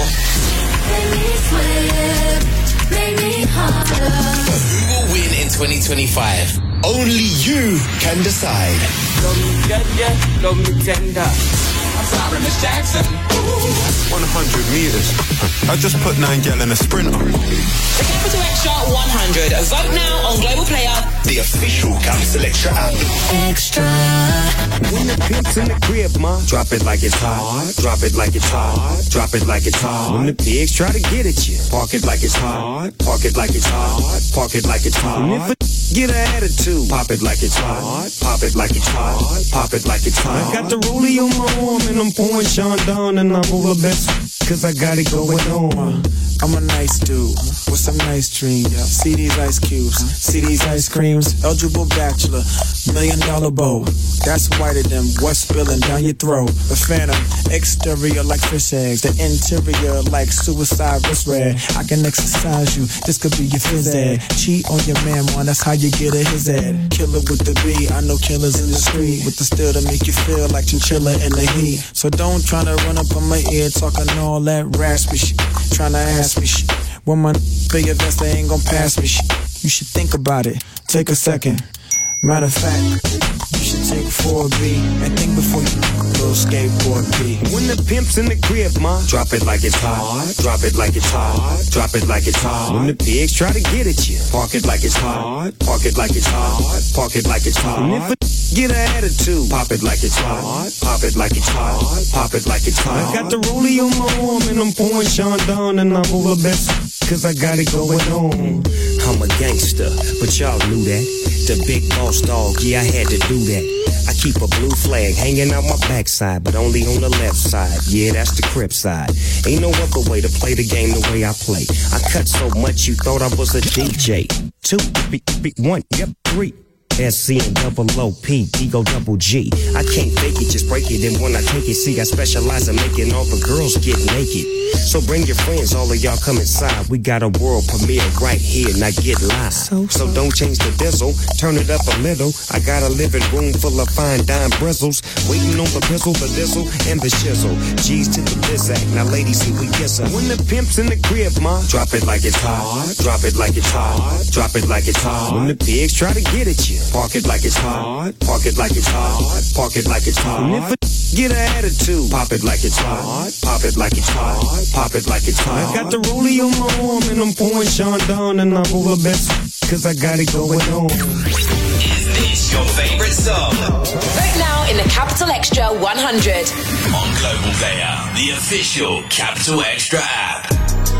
Who will win in 2025? Only you can decide. Love me dead, love me tender. I'm sorry, Miss Jackson. 100 meters. I just put 9 gal in a sprinter. The Capital Extra 100. Vote now on Global Player, the official Capital Extra app. Extra. When the beat's in the crib, ma, drop it like it's hot. Drop it like it's hot. Drop it like it's hot. When the pigs try to get at you, park it like it's hot. Park it like it's hot. Park it like it's hot. And if a get an attitude, pop it like it's hot. Pop it like it's hot. Pop it like it's hot. I got the rollie on my arm and I'm pouring Sean down and I'm over best cause I got it going on. I'm a nice dude with some nice dreams. See these ice cubes, see these ice creams. Eligible bachelor, $1 million bow. That's whiter than what's spilling down your throat. The phantom, exterior like fish eggs. The interior like suicide wrist red. I can exercise you, this could be your phys ed. Cheat on your man, man, that's how you get a his ed. Killer with the B, I know killers in the street. With the steel to make you feel like chinchilla in the heat. So don't try to run up on my ear talking all all that raspy shit. Tryna ask me shit. When my big invest, they ain't gon' pass me shit. You should think about it. Take a second. Matter of fact, you should take 4B and think before you little skateboard B. When the pimp's in the crib, ma, drop it like it's hot. Drop it like it's hot. Drop it like it's hot. When the pigs try to get at you, park it like it's hot. Park it like it's hot. Park it like it's hot. And if a get an attitude, pop it like it's hot. Pop it like it's hot. Pop it like it's hot. I got the rollie on my arm and I'm pouring Sean down and I'm over best cause I got it going on. I'm a gangster, but y'all knew that. The big boss dog, yeah, I had to do that. I keep a blue flag hanging out my backside, but only on the left side. Yeah, that's the Crip side. Ain't no other way to play the game the way I play. I cut so much you thought I was a DJ. 2, 1, yep, 3. SC and double OP, ego double G. I can't fake it, just break it. And when I take it, see, I specialize in making all the girls get naked. So bring your friends, all of y'all come inside. We got a world premiere right here, now get live. So don't change the diesel, turn it up a little. I got a living room full of fine dime bristles, waiting on the pizzle, the dizzle, and the shizzle. G's to the bizac, now ladies, see we kiss her. When the pimp's in the crib, ma, drop it like it's hot. Drop it like it's hot. Drop it like it's hot. When the pigs try to get at you, park it like it's hot. Park it like it's hot. Park it like it's hot. And if a get an attitude, pop it like it's hot. Pop it like it's hot. Pop it like it's hot. I got the rollie on my arm and I'm pouring Sean down and I'm over best cause I got it going on. Is this your favorite song? Vote now in the Capital Extra 100. On Global Player, the official Capital Extra app.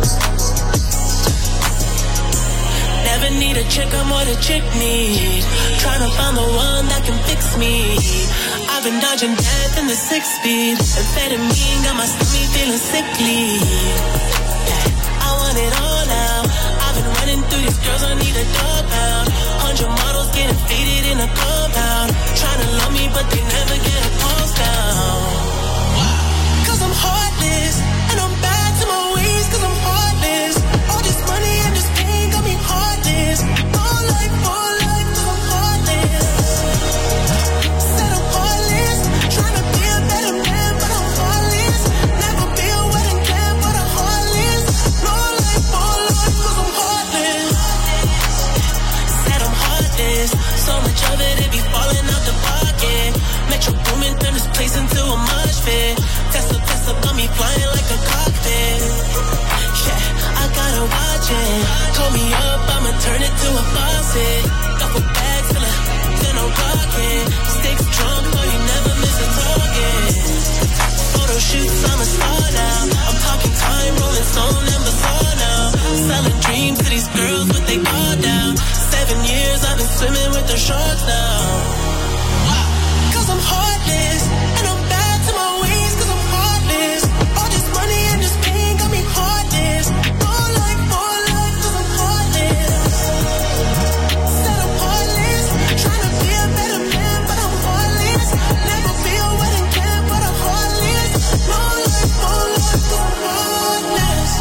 Never need a chick, I'm what a chick need. Trying to find the one that can fix me. I've been dodging death in the 6-speed. Amphetamine got my stomach feeling sickly. I want it all now. I've been running through these girls, I need a dog pound. 100 models getting faded in a compound. Trying to love me, but they never get a pulse down. Cause I'm heartless, and I'm bad to my ways, cause I'm heartless. All this money and this pain got me heartless. All life, cause I'm heartless. Said I'm heartless, trying to be a better man, but I'm heartless. Never be a wedding plan, but I'm heartless. No life, cause I'm heartless. Said I'm heartless, so much of it be falling out the pocket. Metro Boomin turned this place into a mosh pit. Tesla got me flying like a cockpit. Yeah, I gotta watch it. Call me up, I'ma turn it to a faucet. Duffel bags till I'm rockin'. Sticks drunk, so you never miss a target. Photo shoots, I'm a star now. I'm talking time, rolling stone and bazaar now. Selling dreams to these girls, but they all down. 7 years, I've been swimming with the sharks now. Cause I'm heartless, and I'm bad to my ways, cause I'm heartless. All this money and this pain got me heartless. More life, cause I'm heartless. Said I'm heartless, trying to be a better man, but I'm heartless. Never be a wedding plan, but I'm heartless. More life, cause I'm heartless.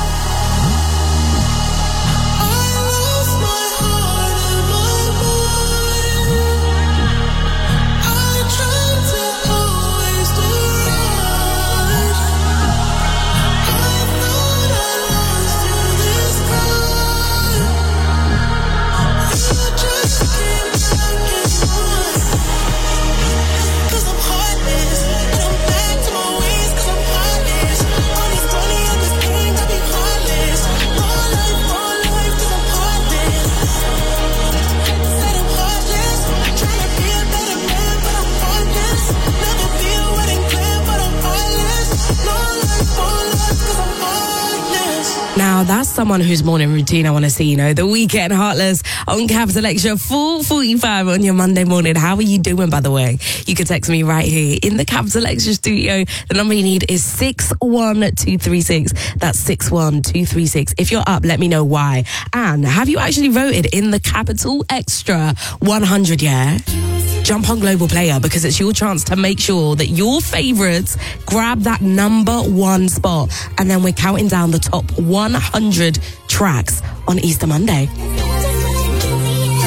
I lost my heart and my mind. I tried to always do right. I thought I lost to this crime. You just came back in mine. Cause I'm heartless, and I'm back to my ways, cause I'm heartless. All this money and this pain got me heartless. More life, cause I'm heartless. Said I'm heartless, trying to be a better man, but I'm heartless. Never be a wedding plan, but I'm heartless. More life, cause I'm heartless. Now, that's someone whose morning routine I want to see, you know, the Weekend Heartless on Capital Extra 4:45 on your Monday morning. How are you doing, by the way? You can text me right here in the Capital Extra studio. The number you need is 61236. That's 61236. If you're up, let me know why. And have you actually voted in the Capital Extra 100, yeah? Jump on Global Player because it's your chance to make sure that your favorites grab that #1 spot. And then we're counting down the top 100 tracks on Easter Monday. Like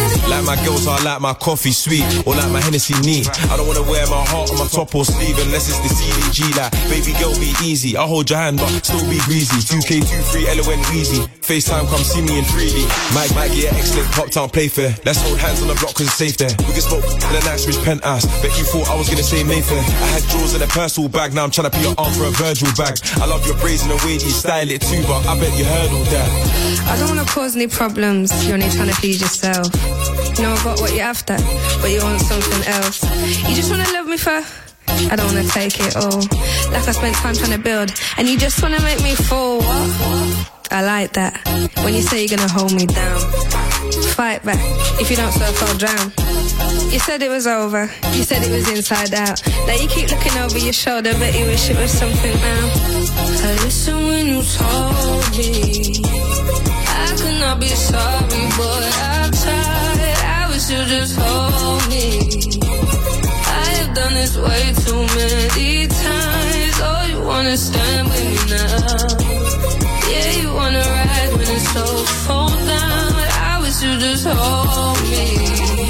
my girls are like my coffee sweet or like my Hennessy neat. I don't wanna wear my heart on my top or sleeve unless it's the CDG. Like, baby girl, be easy. I'll hold your hand but still be greasy. 2K23, LON Weezy. FaceTime, come see me in 3D. Might get excellent, pop town play fair. Let's hold hands on the block cause it's safe there. We can smoke in a nice rich penthouse. Bet you thought I was gonna say Mayfair. I had drawers in a personal bag, now I'm trying to put your arm for a Virgil bag. I love your braids and the way you style it too, but I bet you heard all that. I don't wanna cause any problems, you're only trying to please yourself. You know I got what you're after, but you want something else. You just wanna love me for, I don't wanna take it all. Like I spent time trying to build, and you just wanna make me fall. What? I like that, when you say you're gonna hold me down. Fight back, if you don't surf I'll drown. You said it was over, you said it was inside out. Now you keep looking over your shoulder, but you wish it was something now. I listened when you told me I could not be sorry, boy, I tried. I wish you just hold me. I have done this way too many times. Oh, you wanna stand with me now. Yeah, you wanna ride when it's so fall down. I wish you just hold me.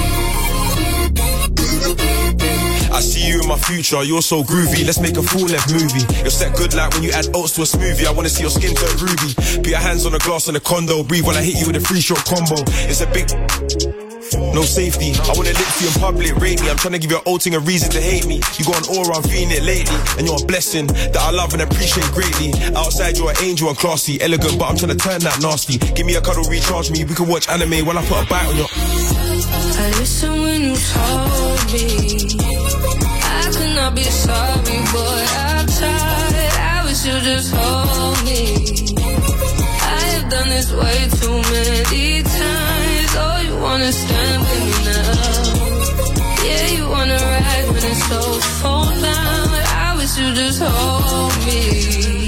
I see you in my future, you're so groovy. Let's make a full-length movie. You're set good like when you add oats to a smoothie. I wanna see your skin turn ruby. Put your hands on the glass in the condo. Breathe while I hit you with a 3-shot combo. It's a big... no safety. I wanna lick you in public, rate me. I'm trying to give your old thing a reason to hate me. You got an aura, I'm feeling it lately. And you're a blessing that I love and appreciate greatly. Outside you're an angel and classy, elegant, but I'm trying to turn that nasty. Give me a cuddle, recharge me. We can watch anime while I put a bite on your... I listened when you told me I could not be sorry, boy, I tried. I wish you just hold me. I have done this way too many times. Oh, you wanna stand with me now. Yeah, you wanna ride when it's so fall down. I wish you just hold me.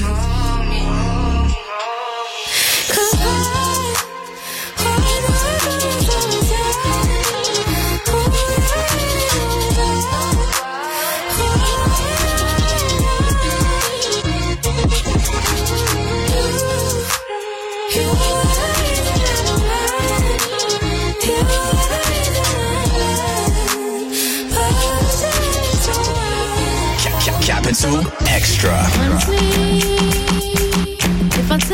Capital Extra. If I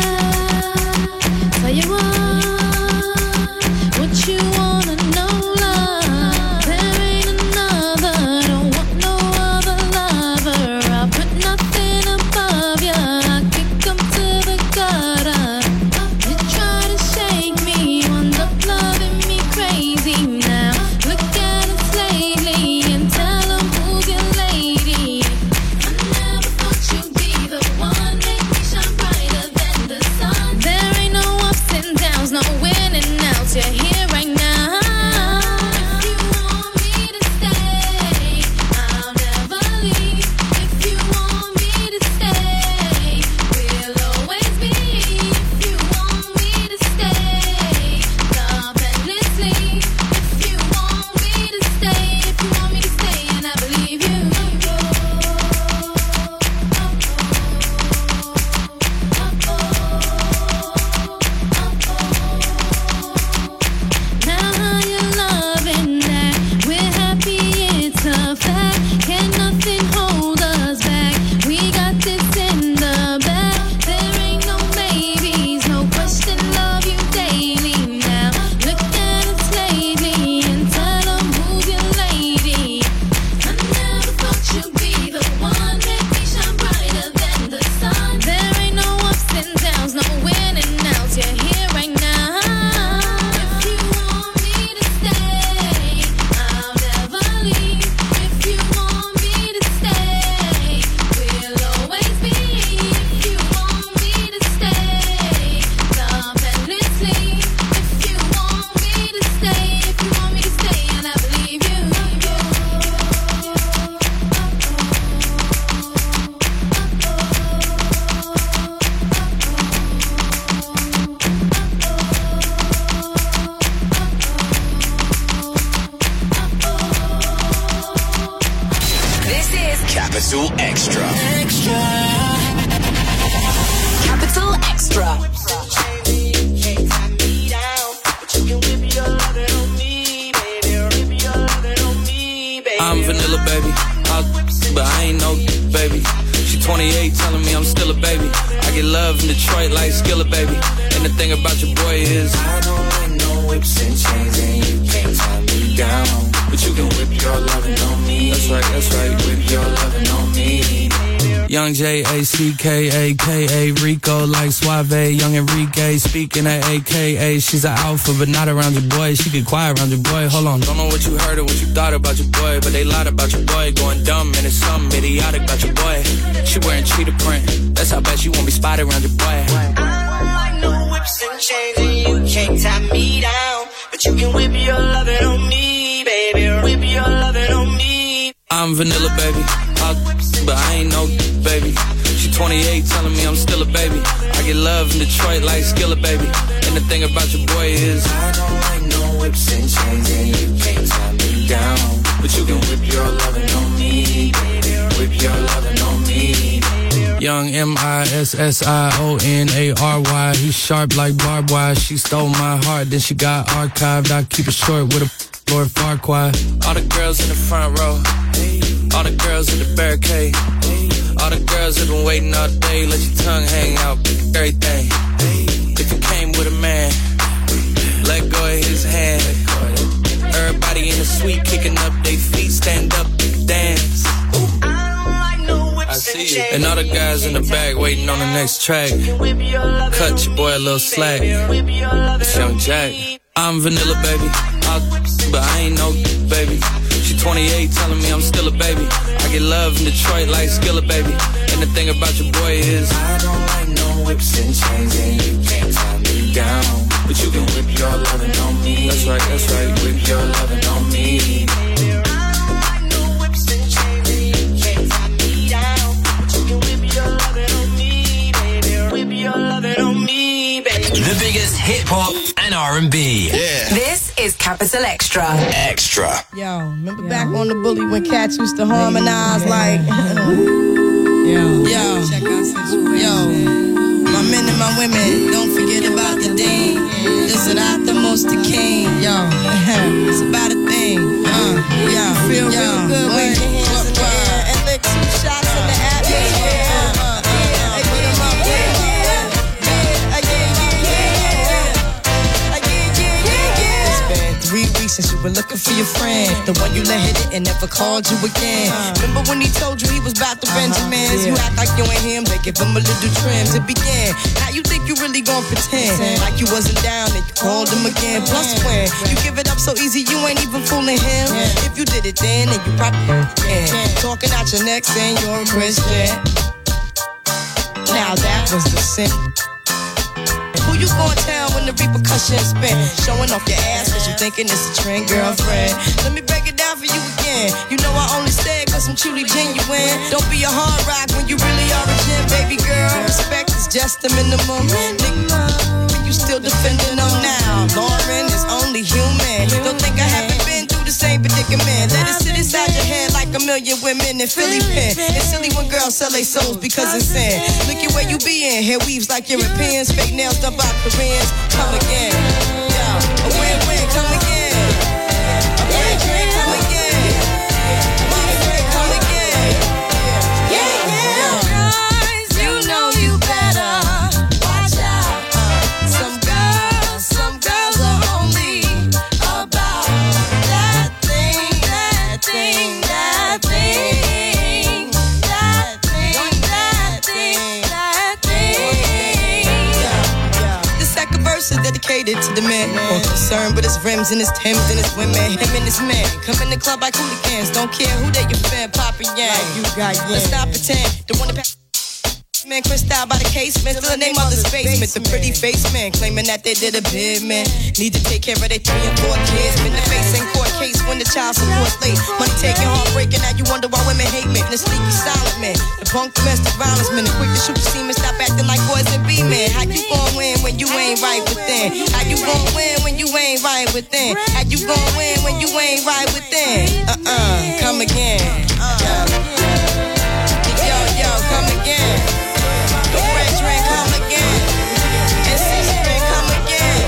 tell you what you wanna know, love, there ain't another, don't want no other lover. I'll put nothing above ya, I kick 'em to the gutter. You try to shake me, wound up loving me crazy now. Look at us lately and tell 'em who's your lady. I never thought you'd be the one, make me shine brighter than the sun. There ain't no ups and downs, no winning outs, you're here right now. If you want me to stay, I'll never leave. If you want me to stay, we'll always be. If you want me to stay, love endlessly. If you want me to stay, if you want me to stay, and I believe you. Now how you loving that? We're happy, it's a fact. Can nothing hold us back? We got this in the bag. There ain't no maybes, no question, love you daily now. Look at us lately and tell 'em who's your lady. I never thought you'd be the one, make me shine brighter than the sun. There ain't no ups and downs, no winning outs, you're here right now. If you want me to stay, I'll never leave. If you want me to stay, we'll always be. If you want me to stay, love endlessly. If you want me to stay, if you want me to stay, and I believe you. This is Capital Extra. Capital Extra. Can't tie me down, but you can whip your lovin' on vanilla, baby. But I ain't no baby. She 28, telling me I'm still a baby. I get love in Detroit like Skillet, baby. And the thing about your boy is I don't like no whips and chains, and you can't tie me down. But you can whip your lovin' on me. That's right, whip your lovin' on me. Young J-A-C-K-A-K-A, Rico like Suave, Young Enrique, speaking at AKA. She's an alpha, but not around your boy. She get quiet around your boy. Hold on, don't know what you heard or what you thought about your boy, but they lied about your boy. Going dumb, and it's something idiotic about your boy. She wearing cheetah print, that's how bad she won't be spotted around your boy. I don't like no whips and chains, and you can't tie me down. But you can whip your lovin' on me, baby. Whip your lovin' on me. I'm vanilla, baby. But I ain't no baby. She 28, telling me I'm still a baby. I get love in Detroit like Skillet, baby. And the thing about your boy is I don't like no whips and chains, and you can't tie me down. But you can whip your lovin' on me, baby. Whip your lovin' on me. Young M-I-S-S-I-O-N-A-R-Y. He's sharp like barbed wire. She stole my heart, then she got archived. I keep it short with a Lord Farquaad. All the girls in the front row, all the girls in the barricade, all the girls have been waiting all day. Let your tongue hang out, everything. If you came with a man, let go of his hand. Everybody in the suite kicking up their feet, stand up, dance. I see you. And all the guys in the back waiting on the next track. Cut your boy a little slack. It's Young Jack. I'm vanilla, baby. But I ain't no baby. She 28, telling me I'm still a baby. I get love in Detroit like Skillet, baby. And the thing about your boy is I don't like no whips and chains, and you can't tie me down. But you can whip your lovin' on me. That's right, whip your lovin' on me. The biggest hip-hop and R&B. Yeah. This is Capital Extra. Extra. Yo, remember back on the bully when cats used to harmonize like... Yo. My men and my women, don't forget about the dean. This is not the most the king. Yo, it's about a thing. Feel real good with your hands in the air and lick some shots in the atmosphere. Since you were looking for your friend, the one you let hit it and never called you again. Remember when he told you he was about to Benjamins? You act like you ain't him, they give him a little trim to begin. How you think you really gon' pretend like you wasn't down and you called him again? Plus when you give it up so easy, you ain't even fooling him. If you did it then you probably can. Talking out your neck saying you're a Christian. Now that was the sin. Who you gon' tell when the repercussions spin? Showing off your ass cause you thinking it's a trend, girlfriend. Let me break it down for you again. You know I only stay cause I'm truly genuine. Don't be a hard rock when you really are a gem, baby girl. Respect is just the minimum. Nigga, you still defending them now. Lauren is only human. Don't think I haven't been through the same predicament. Let it sit inside your head like a million women in Philly pen. It's silly when girls sell their souls because it's sin. Look at where you be in. Hair weaves like Europeans. Fake nails done by Koreans. Come again. Yeah. A win-win. Come again. A win-win. Come again. My friend, come again. Yeah. Guys, you know you better watch out. Some girls are only about that thing. This second verse is dedicated to the man more concerned with his rims and his Timbs and his women. Him and his man come in the club like hooligans. Don't care who they your fan, Papa Yang. You got Let's stop pretend. The one that man crissed out by the casement, still in their mother's basement. The pretty face man claiming that they did a bid, man. Need to take care of their 3 and 4 kids. Been the face in court case when the child support's late. Money taking, heartbreaking, now you wonder why women hate me. The sneaky silent man, the punk domestic violence man, the quick to shoot the semen, stop acting like boys and be men. How you gon' win when you ain't right within? How you gon' win when you ain't right within? How you gon' win when you ain't right within? Come again. Yo, come again. The French ring come again. And C's ring come again.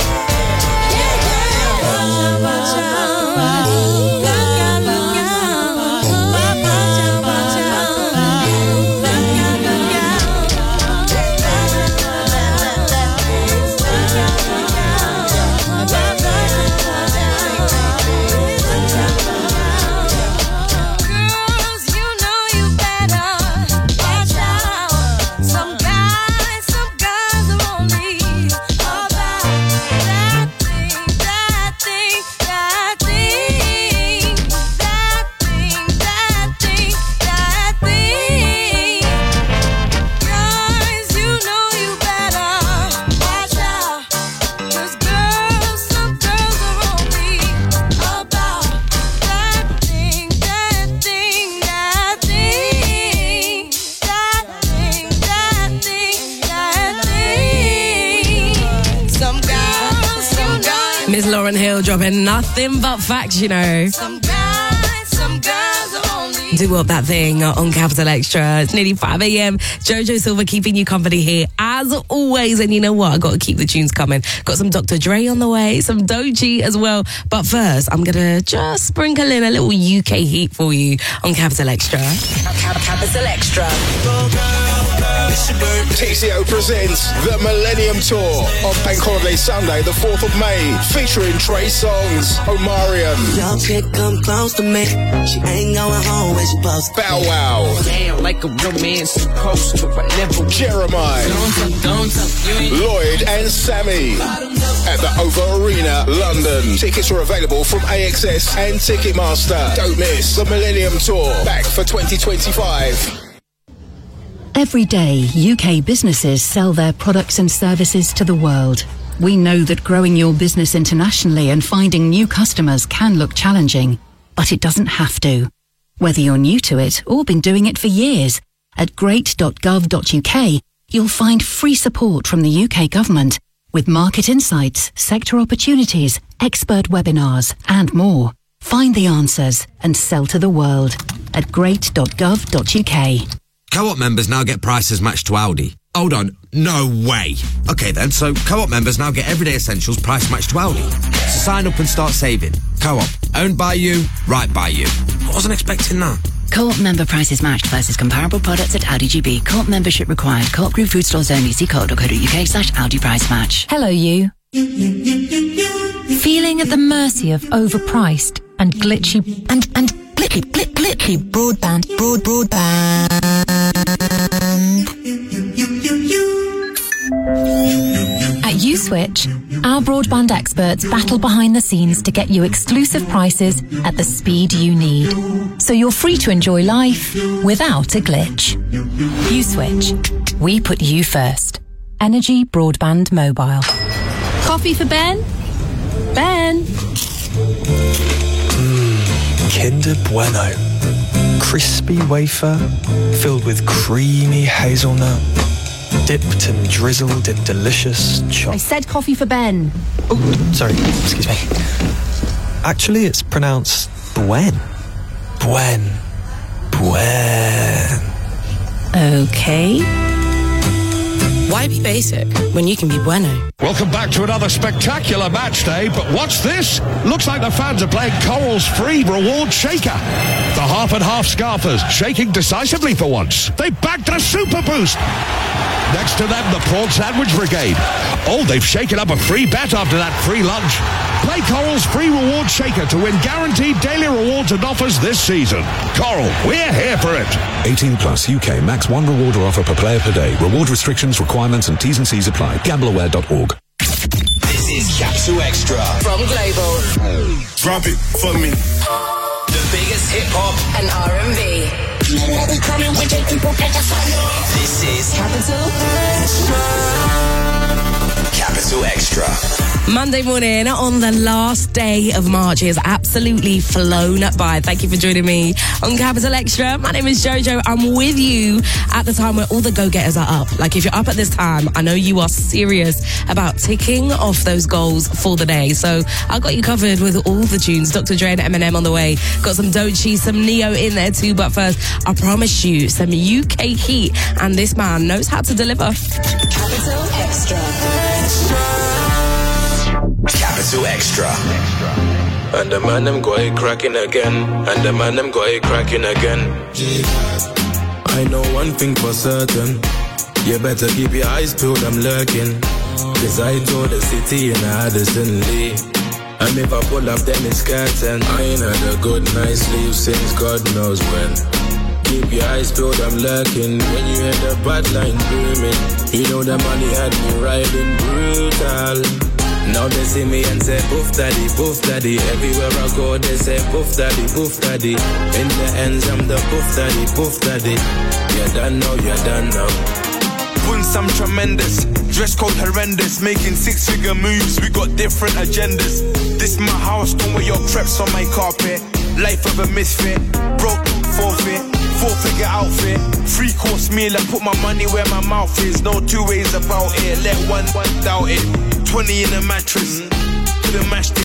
is Lauryn Hill dropping nothing but facts, you know. Some girls are only. Do up that thing on Capital Extra. It's nearly 5 a.m. Jojo Silva keeping you company here as always. And you know what? I got to keep the tunes coming. Got some Dr. Dre on the way, some Doechii as well. But first, I'm going to just sprinkle in a little UK heat for you on Capital Extra. Capital Extra. TCO presents the Millennium Tour on Bank Holiday Sunday, the 4th of May, featuring Trey Songz, Omarion, Y'all chick come close to me. She ain't going home when she supposed to. Bow Wow, Damn, like a romance poster, but never. Jeremiah, Don't talk, Lloyd and Sammy at the OVO Arena, London. Tickets are available from AXS and Ticketmaster. Don't miss the Millennium Tour, back for 2025. Every day, UK businesses sell their products and services to the world. We know that growing your business internationally and finding new customers can look challenging, but it doesn't have to. Whether you're new to it or been doing it for years, at great.gov.uk, you'll find free support from the UK government with market insights, sector opportunities, expert webinars, and more. Find the answers and sell to the world at great.gov.uk. Co-op members now get prices matched to Aldi. Hold on, no way. Okay then, so Co-op members now get everyday essentials price matched to Aldi. So sign up and start saving. Co-op, owned by you, right by you. I wasn't expecting that. Co-op member prices matched versus comparable products at Aldi GB. Co-op membership required. Co-op group food stores only. See co.uk/Aldi price match. Hello, you. Feeling at the mercy of overpriced and glitchy glitchy broadband. At Uswitch, our broadband experts battle behind the scenes to get you exclusive prices at the speed you need, so you're free to enjoy life without a glitch. Uswitch, we put you first. Energy Broadband Mobile. Coffee for Ben? Ben? Kinder Bueno. Crispy wafer filled with creamy hazelnut, dipped and drizzled in delicious I chocolate. said coffee for Ben. Oh, sorry, excuse me. Actually, it's pronounced Buen. Buen. Okay. Why be basic when you can be bueno? Welcome back to another spectacular match day, but what's this? Looks like the fans are playing Coral's free reward shaker. The half and half scarfers shaking decisively for once. They backed a super boost. Next to them, the Prawn Sandwich Brigade. Oh, they've shaken up a free bet after that free lunch. Play Coral's free reward shaker to win guaranteed daily rewards and offers this season. Coral, we're here for it. 18 plus UK max one reward or offer per player per day. Reward restrictions, requirements and T's and C's apply. Gambleaware.org. This is Capital Extra From Global. Drop it for me. The biggest hip hop and R&B. This is Capital Extra. Monday morning on the last day of March has absolutely flown by. Thank you for joining me on Capital Extra. My name is Jojo. I'm with you at the time where all the go-getters are up. Like, if you're up at this time, I know you are serious about ticking off those goals for the day. So I got you covered with all the tunes. Dr. Dre and Eminem on the way. Got some Doechii, some Neo in there too. But first, I promise you some UK heat. And this man knows how to deliver. Capital Extra. Capital Extra. And the man them got it cracking again. And the man them got it cracking again. I know one thing for certain. You better keep your eyes peeled, I'm lurking. Cause I told the city in Addison Lee. And if I pull up then it's curtain. I ain't had a good night's sleep since God knows when. Keep your eyes peeled, I'm lurking. When you hear the bad line booming, you know the money had me riding brutal. Now they see me and say, poof daddy, poof daddy. Everywhere I go, they say, poof daddy, poof daddy. In the ends, I'm the poof daddy, poof daddy. You're done now, you're done now. Bunce, I'm tremendous. Dress code horrendous. Making six-figure moves, we got different agendas. This my house, don't wear your crepes on my carpet. Life of a misfit, broke, forfeit. 4-figure outfit, 3-course meal. I put my money where my mouth is. No two ways about it. Let one doubt it. 20 in a mattress. couldn't match the